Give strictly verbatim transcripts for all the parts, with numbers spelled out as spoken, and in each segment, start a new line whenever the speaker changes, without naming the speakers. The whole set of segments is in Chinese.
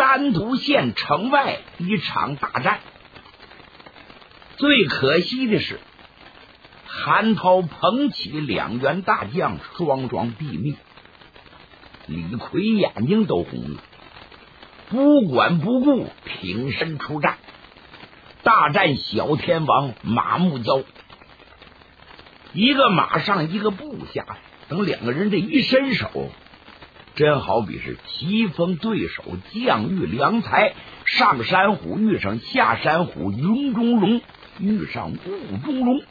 丹徒县城外一场大战。最可惜的是，韩涛、彭起两员大将双双毙命，李逵眼睛都红了，不管不顾挺身出战，大战小天王马木蛟。一个马上一个部下，等两个人这一伸手，真好比是棋逢对手，将遇良才，上山虎遇上下山虎，云中龙遇上雾中龙。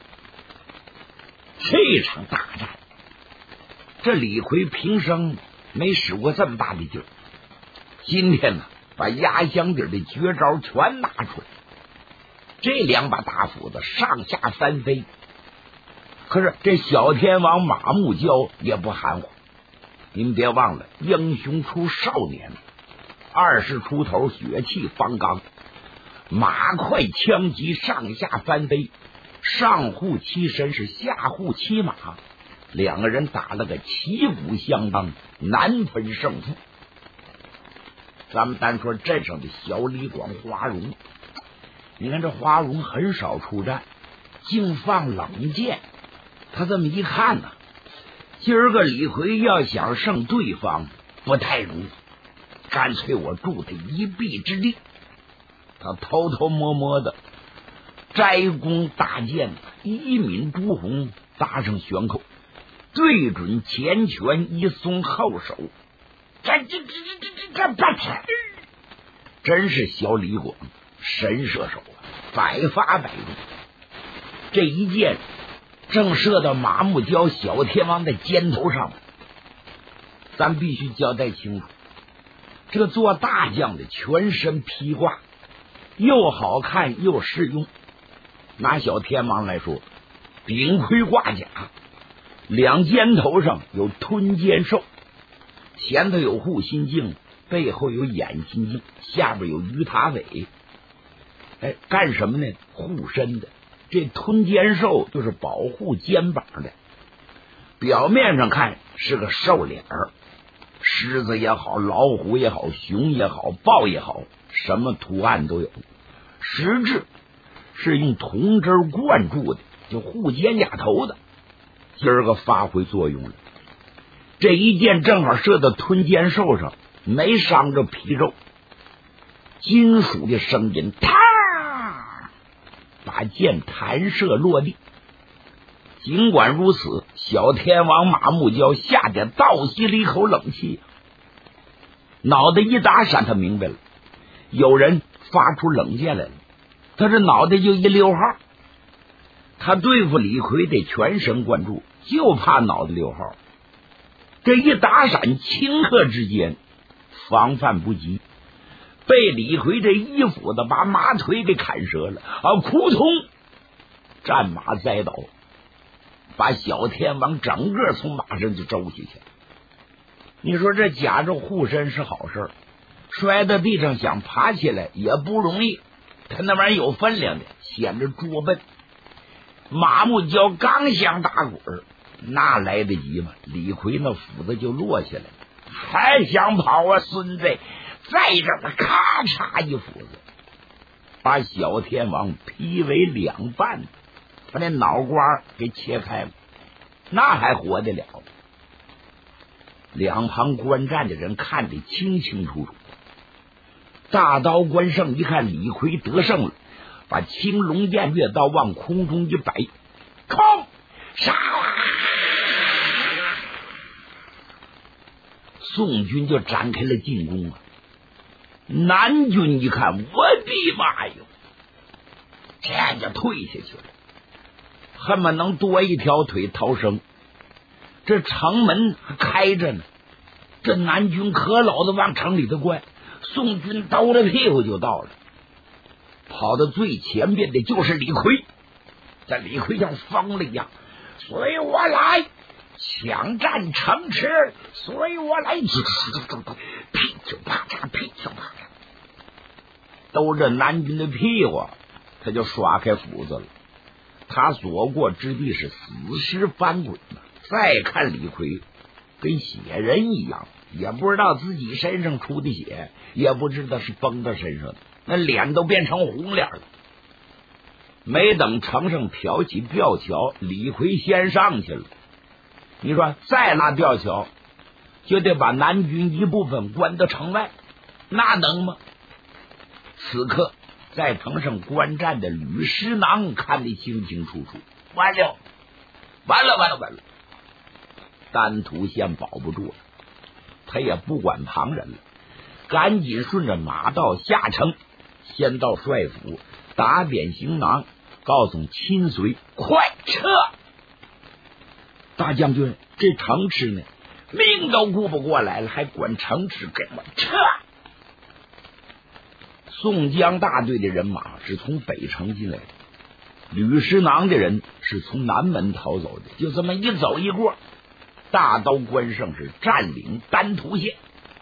这场大战，这李逵平生没使过这么大的劲儿，今天呢，把压箱底的绝招全拿出来，这两把大斧子上下翻飞。可是这小天王马木蛟也不含糊，您别忘了，英雄出少年，二十出头，血气方刚，马快枪急，上下翻飞，上护其身，是下护其马，两个人打了个旗鼓相当，难分胜负。咱们单说镇上的小李广花荣，你看这花荣很少出战，净放冷箭。他这么一看呢，今儿个李逵要想胜对方不太容易，干脆我助他一臂之力。他偷偷摸摸的摘弓大箭，一抿朱红，搭上旋扣，对准前拳一松后手，这这这这这这这这，真是小李广神射手啊，百发百中。这一箭正射到马木蛟小天王的肩头上，咱必须交代清楚，这个做大将的全身披挂，又好看又实用。拿小天王来说，顶盔挂甲，两肩头上有吞剑兽，前头有护心镜，背后有眼心镜，下边有鱼塔尾。哎，干什么呢？护身的。这吞肩兽就是保护肩膀的，表面上看是个兽脸儿，狮子也好，老虎也好，熊也好，豹也好，什么图案都有，实质是用铜汁灌注的，就护肩胛头的。今儿个发挥作用了，这一箭正好射到吞肩兽上，没伤着皮肉，金属的声音，啪，把箭弹射落地。尽管如此，小天王马木蛟吓得倒吸了一口冷气，脑袋一打闪，他明白了，有人发出冷箭来了，他这脑袋就一溜号。他对付李逵得全神贯注，就怕脑袋溜号。这一打闪，顷刻之间防范不及，被李逵这一斧子把马腿给砍折了啊！扑通，战马栽倒，把小天王整个从马上就周下去。你说这假着护身是好事，摔到地上想爬起来也不容易，他那玩意儿有分量的，显着拙笨。马木蛟刚想打滚，那来得及吗？李逵那斧子就落下来了，还想跑啊，孙子！再这么咔嚓一斧子，把小天王劈为两半，把那脑瓜给切开了，那还活得了？两旁观战的人看得清清楚楚。大刀关胜一看李逵得胜了，把青龙偃月刀往空中一摆，空杀啦！宋军就展开了进攻啊！南军一看，我的妈哟，这就退下去了，恨不能多一条腿逃生。这城门还开着呢，这南军可老子往城里头灌，宋军兜着屁股就到了。跑到最前边的就是李逵，这李逵像疯了一样，随我来，抢占城池，随我来，噼就啪嚓，噼就啪嚓，兜着南军的屁股，他就耍开斧子了。他所过之地是死尸翻滚，再看李逵跟血人一样， 也不知道自己身上出的血，也不知道是崩到身上的，那脸都变成红脸了。没等程胜挑起吊桥，李逵先上去了。你说再拉吊桥，就得把南军一部分关到城外，那能吗？此刻在城上观战的吕师囊看得清清楚楚，完了，完了，完了，完了！丹徒县保不住了，他也不管旁人了，赶紧顺着马道下城，先到帅府打点行囊，告诉亲随快撤。大将军，这城池呢，命都顾不过来了，还管城池，给我撤！宋江大队的人马是从北城进来的，吕师囊的人是从南门逃走的，就这么一走一过，大刀关胜是占领丹徒县。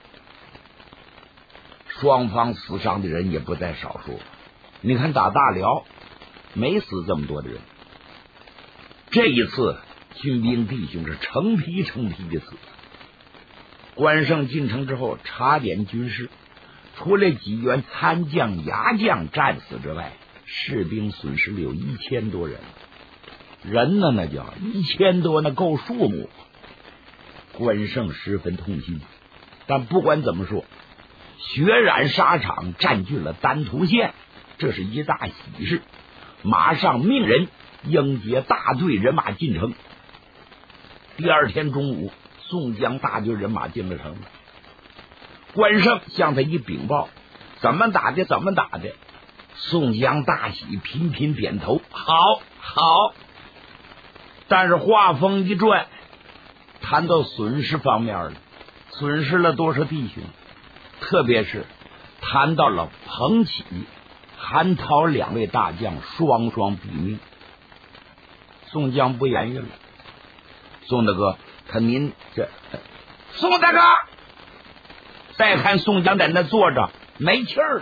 双方死伤的人也不在少数，你看打大辽没死这么多的人，这一次军兵弟兄是成批成批的死。关胜进城之后查点军事，除了几员参将牙将战死之外，士兵损失了有一千多人。人呢，那叫一千多，那够数目。关胜十分痛心，但不管怎么说，血染沙场占据了丹徒县，这是一大喜事，马上命人迎接大队人马进城。第二天中午，宋江大队人马进了城，关胜向他一禀报，怎么打的怎么打的。宋江大喜，频频点头，好好。但是话锋一转，谈到损失方面了，损失了多少弟兄，特别是谈到了彭起、韩涛两位大将双双毙命。宋江不言语了。宋大哥，看您这，宋大哥，再看宋江在那坐着没气儿了，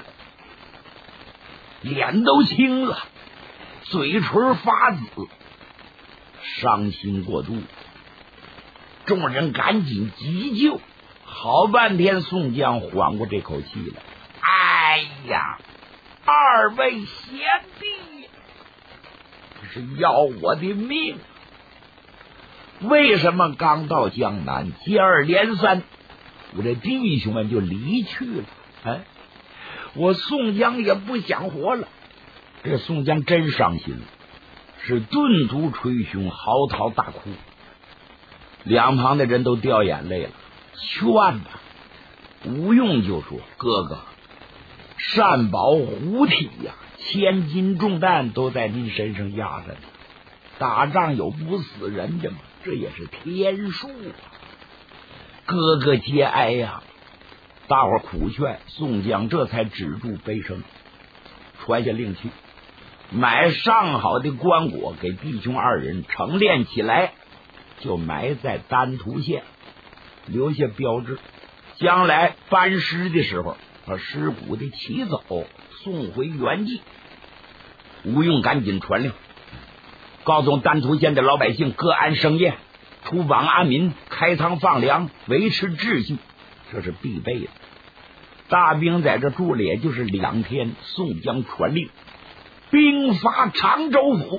脸都青了，嘴唇发紫，伤心过度。众人赶紧急救，好半天宋江缓过这口气来。哎呀，二位贤弟，这是要我的命！为什么刚到江南，接二连三我这弟兄们就离去了？哎，我宋江也不想活了。这宋江真伤心了，是顿足捶胸，嚎啕大哭。两旁的人都掉眼泪了，劝吧。吴用就说：“哥哥，善保虎体呀、啊，千斤重担都在您身上压着呢。打仗有不死人的吗？这也是天数啊！哥哥节哀呀！”大伙苦劝，宋江这才止住悲声，传下令去，买上好的棺椁给弟兄二人成殓起来，就埋在丹徒县，留下标志，将来搬尸的时候把尸骨的起走，送回原地。吴用赶紧传令，告诉丹徒县的老百姓各安生业，出访安民，开仓放粮，维持秩序，这是必备的。大兵在这住了也就是两天，宋江传令兵发常州府，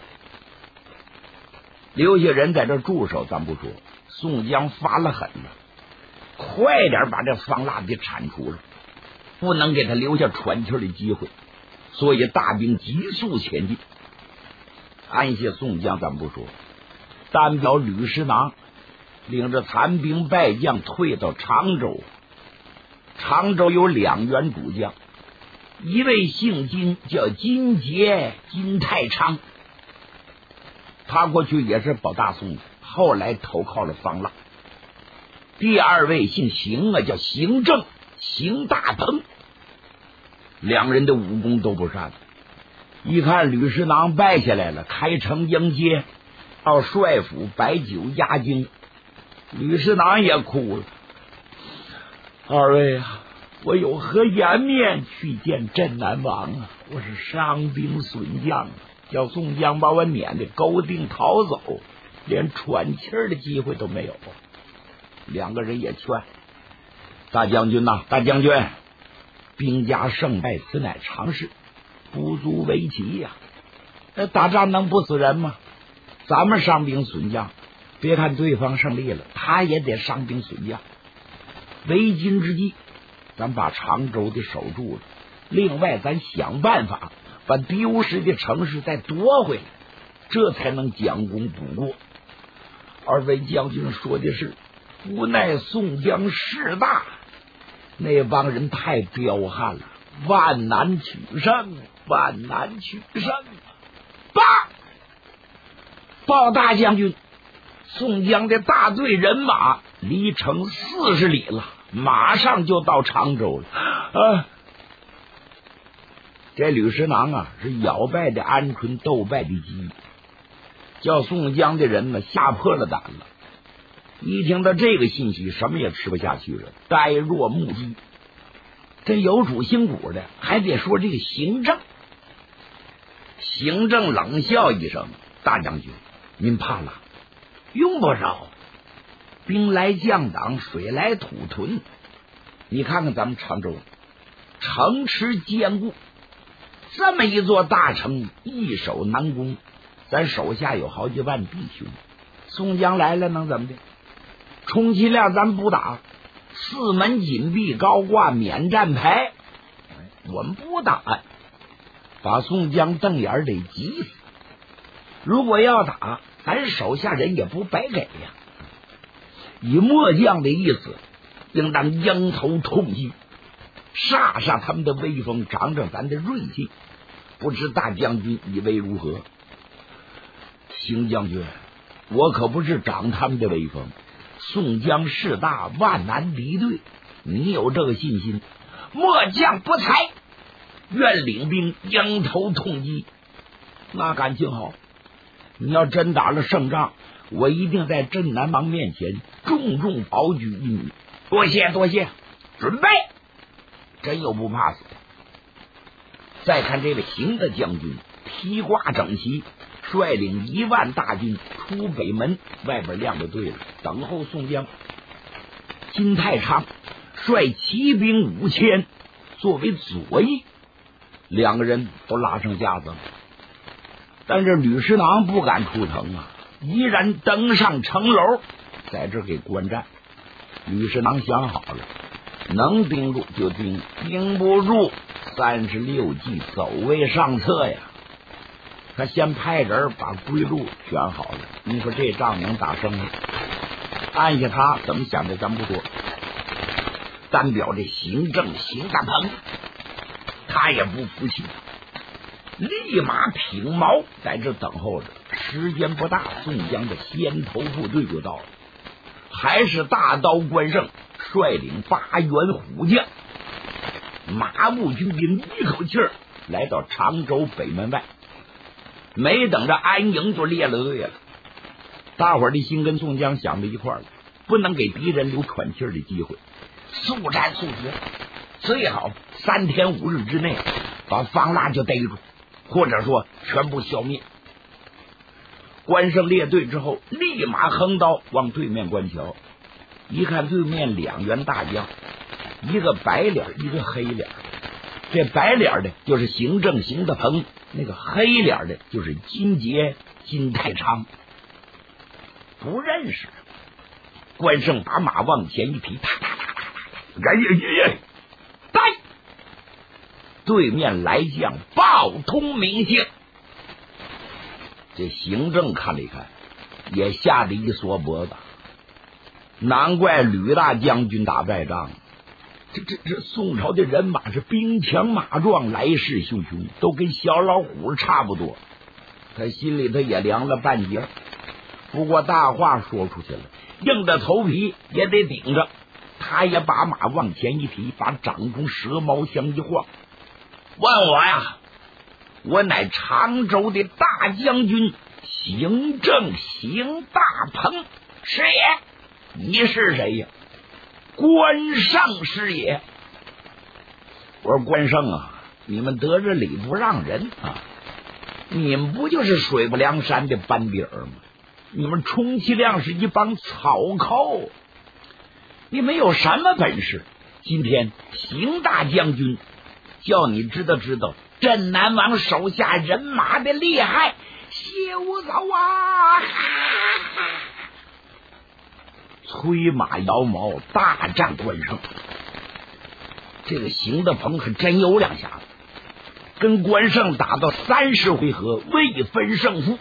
留下人在这驻守咱不说，宋江发了狠了，快点把这方腊给铲除了，不能给他留下喘气的机会，所以大兵急速前进。安下宋江咱不说，单表吕师囊领着残兵败将退到常州。常州有两员主将，一位姓金，叫金杰金太昌，他过去也是保大宋的，后来投靠了方腊。第二位姓邢啊，叫邢正邢大鹏，两人的武功都不善。一看吕师囊败下来了，开城迎接，到帅府摆酒压惊，吕师囊也哭了。二位啊，我有何颜面去见镇南王啊？我是伤兵损将，叫宋江把我撵的勾定逃走，连喘气儿的机会都没有。两个人也劝， 大将军呐、啊，大将军，兵家胜败此乃常事，不足为奇呀、啊。打仗能不死人吗？咱们伤兵损将，别看对方胜利了，他也得伤兵损将。为今之计，咱把常州的守住了，另外咱想办法把丢失的城市再夺回来，这才能将功补过。二位将军说的是，无奈宋江势大，那帮人太彪悍了，万难取胜，万难取胜。报报大将军，宋江的大队人马离城四十里了，马上就到常州了。啊，这吕师囊啊，是咬败的鹌鹑，斗败的鸡，叫宋江的人呢吓破了胆了。一听到这个信息，什么也吃不下去了，呆若木鸡。这有主心骨的，还得说这个行政。行政冷笑一声：“大将军，您怕了？用不着。兵来将挡，水来土屯。你看看咱们常州，城池坚固，这么一座大城，易守难攻。咱手下有好几万弟兄，宋江来了能怎么的？充其量咱不打，四门紧闭，高挂免战牌，我们不打，把宋江瞪眼得急死。如果要打，咱手下人也不白给呀。以末将的意思，应当迎头痛击，煞煞他们的威风，长长咱的锐气。不知大将军以为如何？邢将军，我可不是长他们的威风。宋江势大，万难敌对，你有这个信心？末将不才，愿领兵迎头痛击。那感情好，你要真打了胜仗，我一定在镇南王面前重重保举一女。多谢多谢，准备。真有不怕死的。再看这位邢的将军，披挂整齐，率领一万大军出北门，外边亮着队了，等候宋江。金太昌率骑兵五千作为左翼，两个人都拉上架子了。但是吕师囊不敢出城啊，依然登上城楼，在这给观战。吕师囊想好了，能盯住就盯，盯不住三十六计，走为上策呀。他先派人把归路选好了，你说这仗能打胜吗？按下他怎么想的咱不说，单表这行政邢大鹏，他也不服气，立马挺矛在这等候着。时间不大，宋江的先头部队就到了，还是大刀关胜率领八员虎将，马步军兵一口气儿来到常州北门外。没等着安营就列了队了，大伙儿的心跟宋江想到一块儿了，不能给敌人留喘气儿的机会，速战速决，最好三天五日之内把方腊就逮住，或者说全部消灭。关胜列队之后，立马横刀往对面观瞧，一看对面两员大将，一个白脸，一个黑脸。这白脸的就是行政邢大鹏，那个黑脸的就是金杰金太昌，不认识。关胜把马往前一提，啪啪啪啪啪，哎呀呀呀！带对面来将报通名姓。这行政看了一看，也吓得一缩脖子，难怪吕大将军打败仗。这这这宋朝的人马是兵强马壮，来势汹汹，都跟小老虎差不多。他心里头也凉了半截，不过大话说出去了，硬着头皮也得顶着。他也把马往前一提，把掌中蛇矛枪一晃，问我呀，我乃常州的大将军行政邢大鹏，是也。你是谁呀？关胜是也。我说关胜啊，你们得着理不让人啊，你们不就是水泊梁山的班底儿吗？你们充其量是一帮草寇，你们有什么本事？ 今天邢大将军叫你知道知道镇南王手下人马的厉害，谢无走啊！催马摇矛，大战关胜。这个邢德鹏可真有两下子，跟关胜打到三十回合，未分胜负。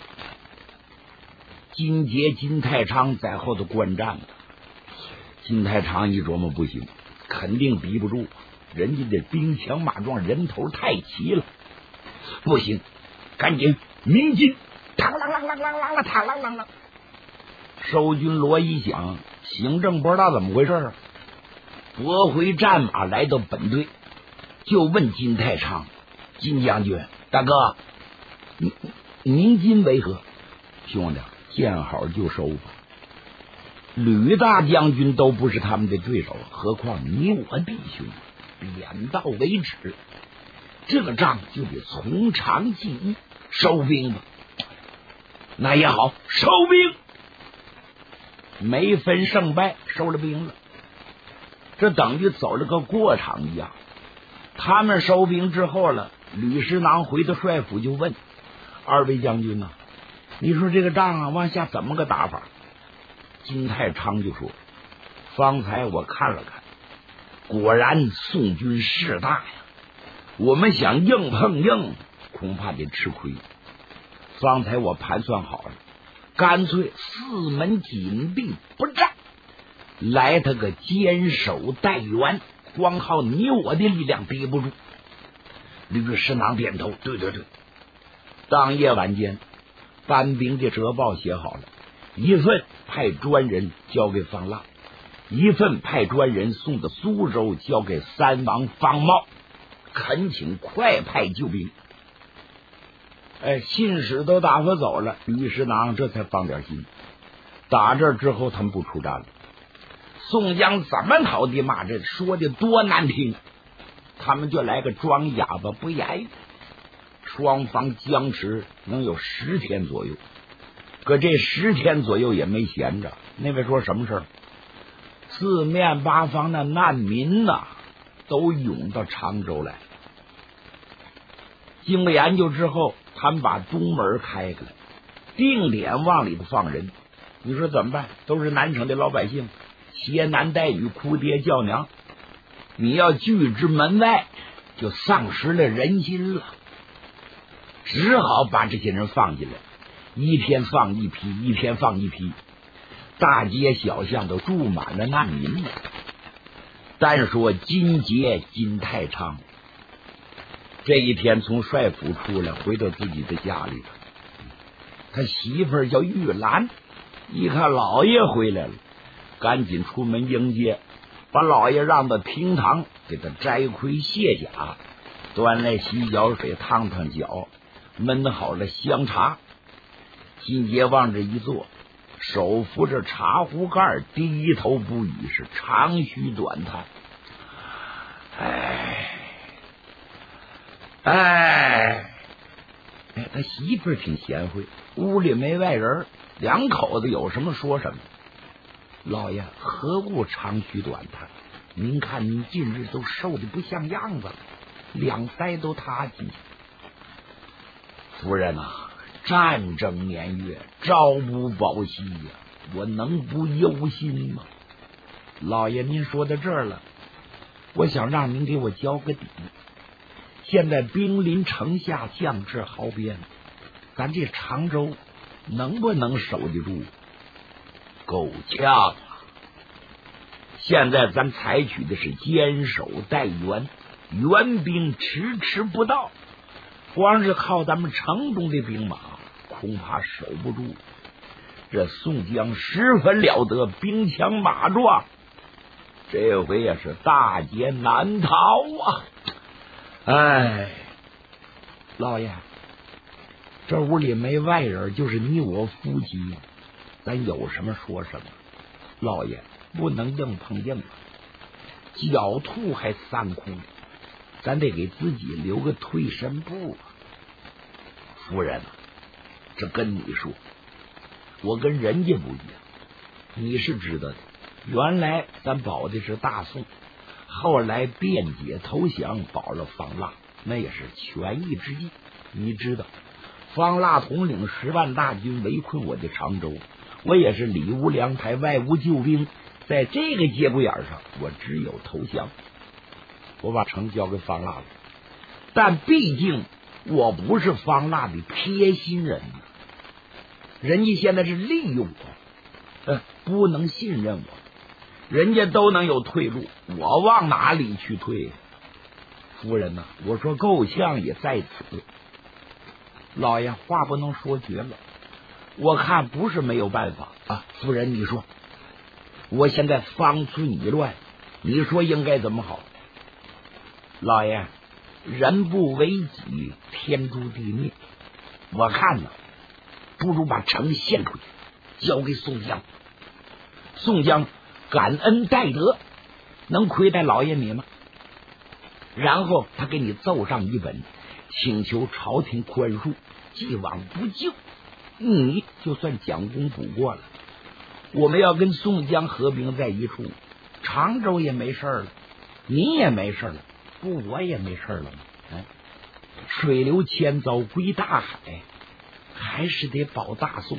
金杰、金太昌在后头观战了。金太昌一琢磨，不行，肯定逼不住，人家的兵强马壮，人头太齐了，不行，赶紧鸣金，嘡啷啷啷啷啷啷，嘡啷啷啷。收军锣一响，邢正不知道怎么回事啊，拨回战马来到本队，就问金太昌：“金将军，大哥，鸣金为何？”兄弟，见好就收吧。吕大将军都不是他们的对手，何况你我弟兄，点到为止。这个仗就得从长计议，收兵吧。那也好，收兵。没分胜败，收了兵了，这等于走了个过场一样。他们收兵之后了，吕师囊回到帅府就问二位将军呢、啊，你说这个仗啊往下怎么个打法？金太昌就说：方才我看了看，果然宋军势大呀，我们想硬碰硬恐怕得吃亏。方才我盘算好了，干脆四门紧闭不战，来他个坚守待援，光靠你我的力量逼不住。吕师囊点头，对对对。当夜晚间，班兵的折报写好了，一份派专人交给方腊，一份派专人送到苏州交给三王方茂，恳请快派救兵。哎，信使都打发走了，吕师囊这才放点心。打这之后，他们不出战了。宋江怎么讨地骂阵，说的多难听，他们就来个装哑巴不言语。双方僵持能有十天左右，可这十天左右也没闲着。那位说什么事儿？四面八方的难民呐、啊，都涌到常州来。经过研究之后，他们把东门开开了，定点往里头放人。你说怎么办？都是南城的老百姓，携男带女，哭爹叫娘，你要拒之门外，就丧失了人心了。只好把这些人放进来，一天放一批，一天放一批，大街小巷都住满了难民了。单说金杰、金太昌，这一天从帅府出来，回到自己的家里了。他媳妇儿叫玉兰，一看老爷回来了，赶紧出门迎接，把老爷让到厅堂，给他摘盔卸甲，端来洗脚水烫烫脚，焖好了香茶。金杰往这一坐，手扶着茶壶盖，低头不语，是长吁短叹。哎哎哎，他媳妇儿挺贤惠，屋里没外人，两口子有什么说什么。老爷何故长吁短叹？您看您近日都瘦的不像样子了，两腮都塌进去。夫人啊，战争年月，朝不保夕呀，我能不忧心吗？老爷您说到这儿了，我想让您给我交个底。现在兵临城下，将至壕边，咱这常州能不能守得住？够呛啊！现在咱采取的是坚守待援，援兵迟迟不到，光是靠咱们城中的兵马，恐怕守不住。这宋江十分了得，兵强马壮，这回也是大劫难逃啊！哎，老爷，这屋里没外人，就是你我夫妻，咱有什么说什么。老爷不能硬碰硬，狡兔还三窟，咱得给自己留个退身步啊。夫人啊，这跟你说，我跟人家不一样，你是知道的，原来咱保的是大宋， 后来辩解投降，保了方腊，那也是权宜之计。你知道，方腊统领十万大军围困我的常州，我也是里无粮台，外无救兵，在这个节骨眼上，我只有投降。我把城交给方腊了，但毕竟我不是方腊的贴心人，人家现在是利用我，呃，不能信任我。人家都能有退路，我往哪里去退？夫人呐、啊，我说构相也在此。老爷话不能说绝了，我看不是没有办法啊。夫人，你说，我现在方寸已乱，你说应该怎么好？老爷，人不为己，天诛地灭。我看呢，不如把城献出去，交给宋江。宋江感恩戴德，能亏待老爷你吗？然后他给你奏上一本，请求朝廷宽恕，既往不咎，你就算将功补过了。我们要跟宋江合并在一处，常州也没事了，你也没事了，不我也没事了吗？哎，水流千遭归大海，还是得保大宋。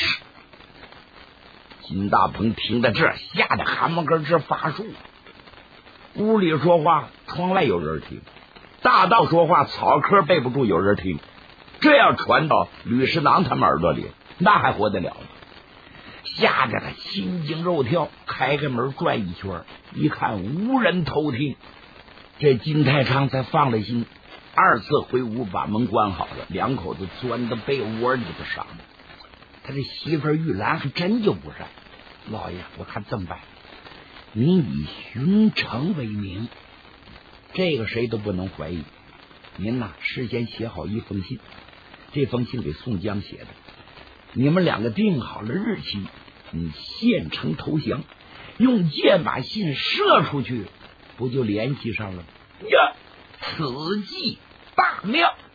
金大鹏听到这，吓得汗毛根直发竖。屋里说话，窗外有人听；大道说话，草棵背不住有人听。这要传到吕师囊他们耳朵里，那还活得了吗？吓得他心惊肉跳，开开门转一圈，一看无人偷听，这金太昌才放了心，二次回屋把门关好了，两口子钻到被窝里头上。他这媳妇玉兰还真就不善。老爷，我看这么办，您以巡城为名，这个谁都不能怀疑。您呐，事先写好一封信，这封信给宋江写的，你们两个定好了日期，你献城投降，用箭把信射出去，不就联系上了吗？呀，此计大妙。